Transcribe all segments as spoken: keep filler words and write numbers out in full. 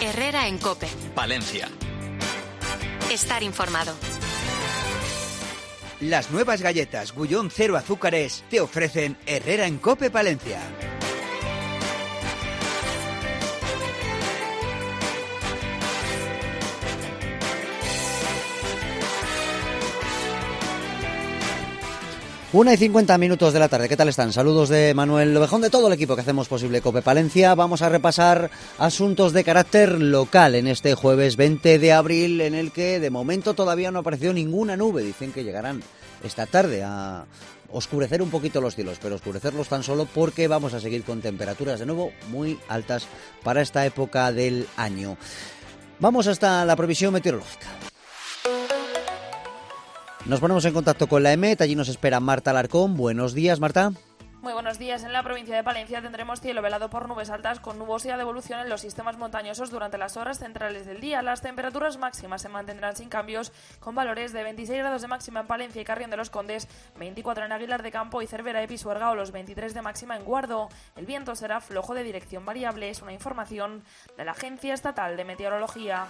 Herrera en COPE. Palencia. Estar informado. Las nuevas galletas Gullón Cero Azúcares te ofrecen Herrera en COPE Palencia. Una y cincuenta minutos de la tarde, ¿qué tal están? Saludos de Manuel Lobejón, de todo el equipo que hacemos posible COPE Palencia. Vamos a repasar asuntos de carácter local en este jueves veinte de abril, en el que de momento todavía no apareció ninguna nube. Dicen que llegarán esta tarde a oscurecer un poquito los cielos, pero oscurecerlos tan solo porque vamos a seguir con temperaturas de nuevo muy altas para esta época del año. Vamos hasta la previsión meteorológica. Nos ponemos en contacto con la EMET, allí nos espera Marta Alarcón. Buenos días, Marta. Muy buenos días. En la provincia de Palencia tendremos cielo velado por nubes altas con nubosidad de evolución en los sistemas montañosos durante las horas centrales del día. Las temperaturas máximas se mantendrán sin cambios, con valores de veintiséis grados de máxima en Palencia y Carrión de los Condes, veinticuatro en Aguilar de Campo y Cervera de Pisuerga, o los veintitrés de máxima en Guardo. El viento será flojo de dirección variable. Es una información de la Agencia Estatal de Meteorología.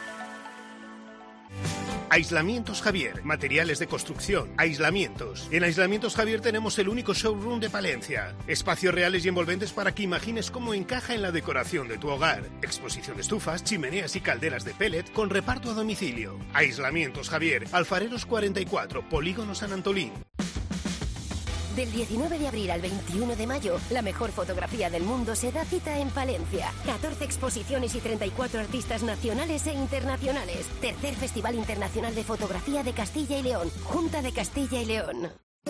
Aislamientos Javier, materiales de construcción, aislamientos. En Aislamientos Javier tenemos el único showroom de Palencia. Espacios reales y envolventes para que imagines cómo encaja en la decoración de tu hogar. Exposición de estufas, chimeneas y calderas de pellet con reparto a domicilio. Aislamientos Javier, Alfareros cuarenta y cuatro, Polígono San Antolín. Del diecinueve de abril al veintiuno de mayo, la mejor fotografía del mundo se da cita en Palencia. catorce exposiciones y treinta y cuatro artistas nacionales e internacionales. Tercer Festival Internacional de Fotografía de Castilla y León. Junta de Castilla y León.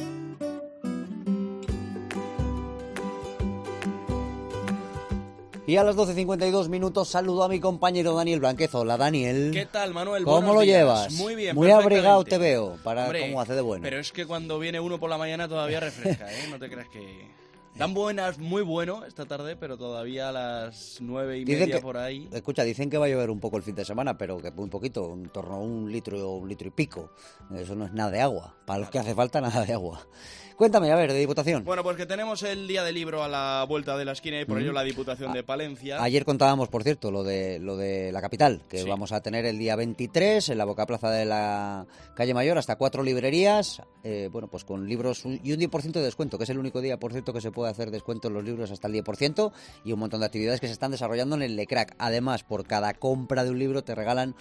Y a las doce cincuenta y dos minutos saludo a mi compañero Daniel Blanquez. Hola, Daniel. ¿Qué tal, Manuel? ¿Cómo Buenos lo días. llevas? Muy bien, muy abrigado te veo, para Hombre, cómo hace de bueno. Pero es que cuando viene uno por la mañana todavía refresca, ¿eh? No te creas que... Dan buenas, muy bueno esta tarde, pero todavía a las nueve y dicen media que, por ahí. Escucha, dicen que va a llover un poco el fin de semana, pero que muy poquito, en torno a un litro, un litro y pico. Eso no es nada de agua. Para los que hace falta, nada de agua. Cuéntame, a ver, de Diputación. Bueno, pues que tenemos el Día del Libro a la vuelta de la esquina y por mm. ello la Diputación a, de Palencia. Ayer contábamos, por cierto, lo de lo de la capital, que sí. Vamos a tener el día veintitrés en la Bocaplaza de la Calle Mayor, hasta cuatro librerías, eh, bueno, pues con libros y un diez por ciento de descuento, que es el único día, por cierto, que se puede hacer descuento en los libros hasta el diez por ciento, y un montón de actividades que se están desarrollando en el Lecrac. Además, por cada compra de un libro te regalan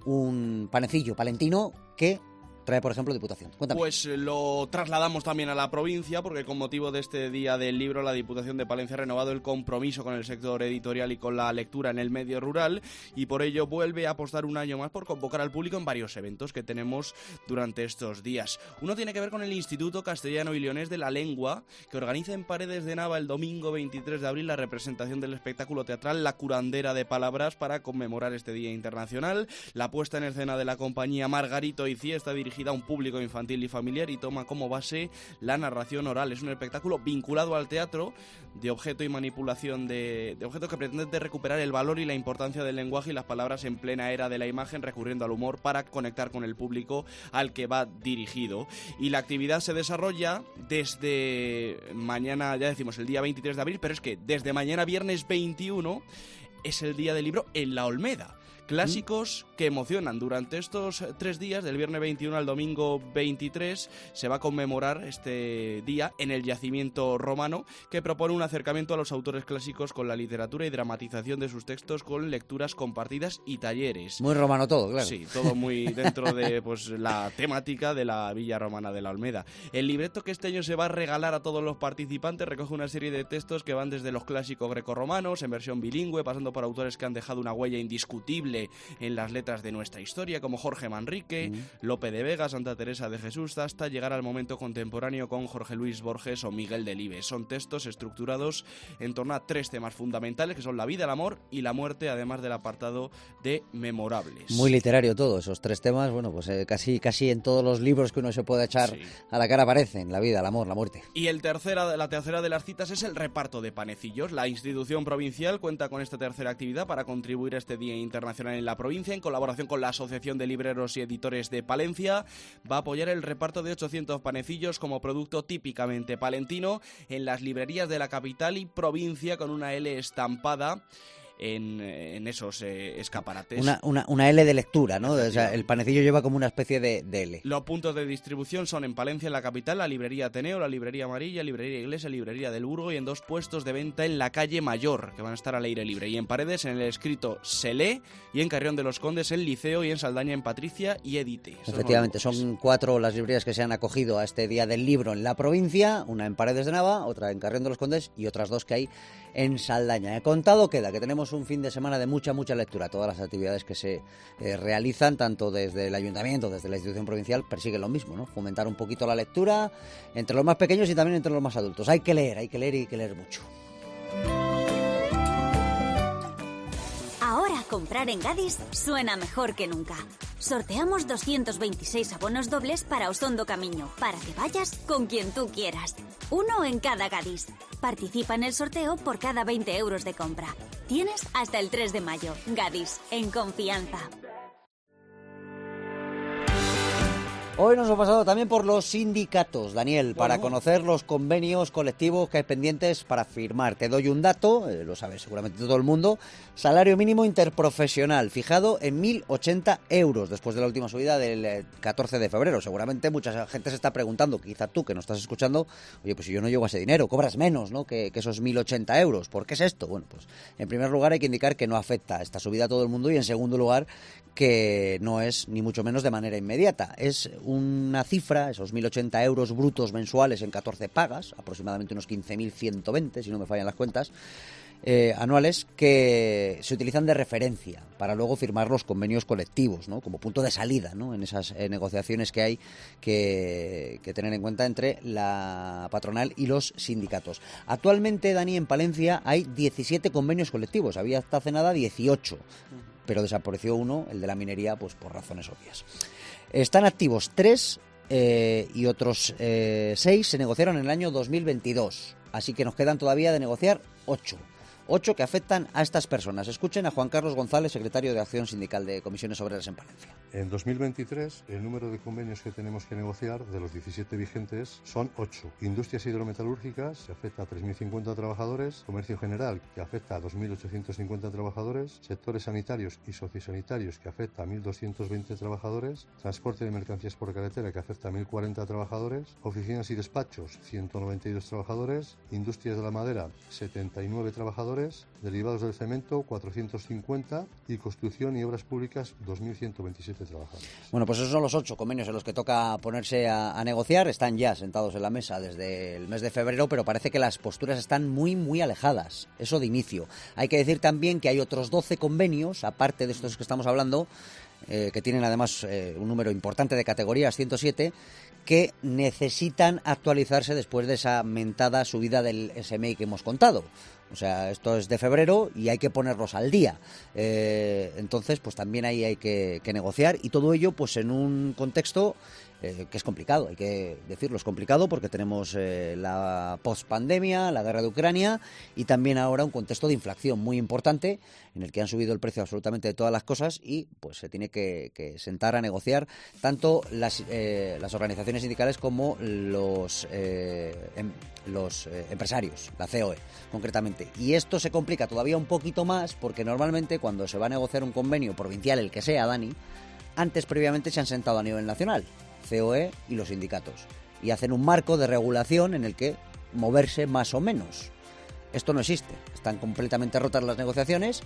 un panecillo palentino que trae, por ejemplo, Diputación. Cuéntame. Pues lo trasladamos también a la provincia, porque con motivo de este Día del Libro, la Diputación de Palencia ha renovado el compromiso con el sector editorial y con la lectura en el medio rural, y por ello vuelve a apostar un año más por convocar al público en varios eventos que tenemos durante estos días. Uno tiene que ver con el Instituto Castellano y Leonés de la Lengua, que organiza en Paredes de Nava el domingo veintitrés de abril la representación del espectáculo teatral La Curandera de Palabras para conmemorar este Día Internacional. La puesta en escena de la compañía Margarito y Cie está dirigida a un público infantil y familiar y toma como base la narración oral. Es un espectáculo vinculado al teatro de objeto y manipulación de, de objetos que pretende recuperar el valor y la importancia del lenguaje y las palabras en plena era de la imagen, recurriendo al humor para conectar con el público al que va dirigido. Y la actividad se desarrolla desde mañana, ya decimos, el día veintitrés de abril, pero es que desde mañana viernes veintiuno es el Día del Libro en La Olmeda. Clásicos que emocionan. Durante estos tres días, del viernes veintiuno al domingo veintitrés, se va a conmemorar este día en el yacimiento romano, que propone un acercamiento a los autores clásicos con la literatura y dramatización de sus textos con lecturas compartidas y talleres. Muy romano todo, claro. Sí, todo muy dentro de pues la temática de la Villa Romana de la Olmeda. El libreto que este año se va a regalar a todos los participantes recoge una serie de textos que van desde los clásicos grecorromanos, en versión bilingüe, pasando por autores que han dejado una huella indiscutible en las letras de nuestra historia, como Jorge Manrique, mm. Lope de Vega, Santa Teresa de Jesús, hasta llegar al momento contemporáneo con Jorge Luis Borges o Miguel Delibes. Son textos estructurados en torno a tres temas fundamentales, que son la vida, el amor y la muerte, además del apartado de memorables. Muy literario todo, esos tres temas, bueno, pues eh, casi casi en todos los libros que uno se puede echar sí. a la cara aparecen, la vida, el amor, la muerte. Y el tercera, la tercera de las citas es el reparto de panecillos. La institución provincial cuenta con esta tercera actividad para contribuir a este Día Internacional en la provincia, en colaboración con la Asociación de Libreros y Editores de Palencia. Va a apoyar el reparto de ochocientos panecillos como producto típicamente palentino en las librerías de la capital y provincia, con una L estampada en, en esos eh, escaparates. Una, una, una L de lectura, ¿no? O sea, el panecillo lleva como una especie de, de L. Los puntos de distribución son en Palencia, en la capital, la librería Ateneo, la librería Amarilla, librería Iglesia, librería del Burgo y en dos puestos de venta en la calle Mayor, que van a estar al aire libre. Y en Paredes, en el escrito Se lee, y en Carrión de los Condes, en Liceo, y en Saldaña, en Patricia y Edite. Esos Efectivamente, son cuatro las librerías que se han acogido a este Día del Libro en la provincia, una en Paredes de Nava, otra en Carrión de los Condes y otras dos que hay en Saldaña. He contado queda que tenemos un fin de semana de mucha, mucha lectura. Todas las actividades que se eh, realizan, tanto desde el ayuntamiento, desde la institución provincial, persiguen lo mismo, ¿no? Fomentar un poquito la lectura entre los más pequeños y también entre los más adultos. Hay que leer, hay que leer y hay que leer mucho. Ahora comprar en Gadis suena mejor que nunca. Sorteamos doscientos veintiséis abonos dobles para Osondo Camiño, para que vayas con quien tú quieras. Uno en cada Gadis. Participa en el sorteo por cada veinte euros de compra. Tienes hasta el tres de mayo. Gadis, en confianza. Hoy nos hemos pasado también por los sindicatos, Daniel, bueno, para conocer los convenios colectivos que hay pendientes para firmar. Te doy un dato, eh, lo sabe seguramente todo el mundo, salario mínimo interprofesional fijado en mil ochenta euros después de la última subida del eh, catorce de febrero. Seguramente mucha gente se está preguntando, quizá tú que nos estás escuchando, oye, pues si yo no llego a ese dinero, cobras menos, ¿no?, que, que esos mil ochenta euros. ¿Por qué es esto? Bueno, pues en primer lugar hay que indicar que no afecta esta subida a todo el mundo y en segundo lugar que no es ni mucho menos de manera inmediata. Es una cifra, esos mil ochenta euros brutos mensuales en catorce pagas, aproximadamente unos quince mil ciento veinte, si no me fallan las cuentas, eh, anuales, que se utilizan de referencia para luego firmar los convenios colectivos, ¿no?, como punto de salida, ¿no?, en esas eh, negociaciones que hay que, que tener en cuenta entre la patronal y los sindicatos. Actualmente, Dani, en Palencia hay diecisiete convenios colectivos, había hasta hace nada dieciocho, pero desapareció uno, el de la minería, pues por razones obvias. Están activos tres eh, y otros eh, seis se negociaron en el año dos mil veintidós, así que nos quedan todavía de negociar ocho. Ocho que afectan a estas personas. Escuchen a Juan Carlos González, secretario de Acción Sindical de Comisiones Obreras en Palencia. En dos mil veintitrés, el número de convenios que tenemos que negociar, de los diecisiete vigentes, son ocho. Industrias hidrometalúrgicas, que afecta a tres mil cincuenta trabajadores. Comercio general, que afecta a dos mil ochocientos cincuenta trabajadores. Sectores sanitarios y sociosanitarios, que afecta a mil doscientos veinte trabajadores. Transporte de mercancías por carretera, que afecta a mil cuarenta trabajadores. Oficinas y despachos, ciento noventa y dos trabajadores. Industrias de la madera, setenta y nueve trabajadores. Derivados del cemento, cuatrocientos cincuenta, y construcción y obras públicas, dos mil ciento veintisiete trabajadores. Bueno, pues esos son los ocho convenios en los que toca ponerse a, a negociar. Están ya sentados en la mesa desde el mes de febrero, pero parece que las posturas están muy, muy alejadas. Eso de inicio. Hay que decir también que hay otros doce convenios, aparte de estos que estamos hablando, eh, que tienen además eh, un número importante de categorías, ciento siete, que necesitan actualizarse después de esa mentada subida del S M I que hemos contado. O sea, esto es de febrero y hay que ponerlos al día. Eh, entonces, pues también ahí hay que, que negociar, y todo ello pues en un contexto eh, que es complicado, hay que decirlo, es complicado porque tenemos eh, la pospandemia, la guerra de Ucrania, y también ahora un contexto de inflación muy importante en el que han subido el precio absolutamente de todas las cosas, y pues se tiene que, que sentar a negociar tanto las, eh, las organizaciones sindicales como los, eh, em, los eh, empresarios, la C O E concretamente. Y esto se complica todavía un poquito más porque normalmente cuando se va a negociar un convenio provincial, el que sea, Dani, antes previamente se han sentado a nivel nacional, C O E y los sindicatos, y hacen un marco de regulación en el que moverse más o menos. Esto no existe, están completamente rotas las negociaciones,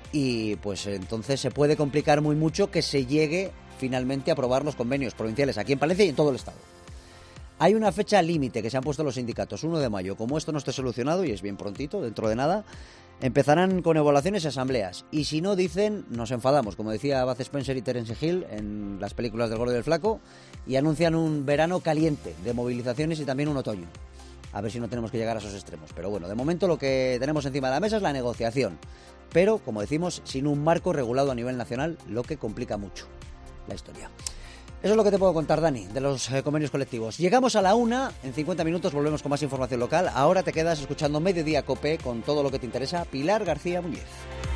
y pues entonces se puede complicar muy mucho que se llegue finalmente a aprobar los convenios provinciales aquí en Palencia y en todo el Estado. Hay una fecha límite que se han puesto los sindicatos, uno de mayo. Como esto no esté solucionado, y es bien prontito, dentro de nada, empezarán con evaluaciones y asambleas. Y si no, dicen, nos enfadamos, como decía Bud Spencer y Terence Hill en las películas del Gordo y del Flaco, y anuncian un verano caliente de movilizaciones y también un otoño. A ver si no tenemos que llegar a esos extremos. Pero bueno, de momento lo que tenemos encima de la mesa es la negociación. Pero, como decimos, sin un marco regulado a nivel nacional, lo que complica mucho la historia. Eso es lo que te puedo contar, Dani, de los eh, convenios colectivos. Llegamos a la una, en cincuenta minutos volvemos con más información local. Ahora te quedas escuchando Mediodía COPE con todo lo que te interesa. Pilar García Muñiz.